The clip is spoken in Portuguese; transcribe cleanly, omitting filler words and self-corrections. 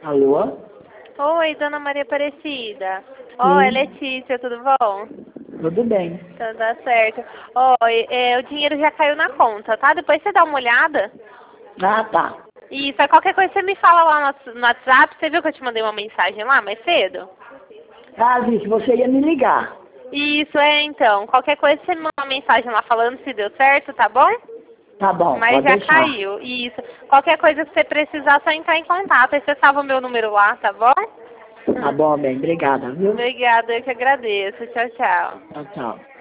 Alô? Oi, dona Maria Aparecida. Oi, Letícia, tudo bom? Tudo bem. Então tá certo. Oi, o dinheiro já caiu na conta, tá? Depois você dá uma olhada. Ah, tá. Isso, aí qualquer coisa você me fala lá no WhatsApp. Você viu que eu te mandei uma mensagem lá mais cedo? Ah, disse, você ia me ligar. Isso, então. Qualquer coisa você me manda uma mensagem lá falando se deu certo, tá bom? Tá bom, Mas pode já deixar. caiu. Isso. Qualquer coisa que você precisar, só entrar em contato. Aí você salva o meu número lá, tá bom? Tá bom, bem, obrigada, viu? Obrigada, eu que agradeço. Tchau, tchau. Tchau, tchau.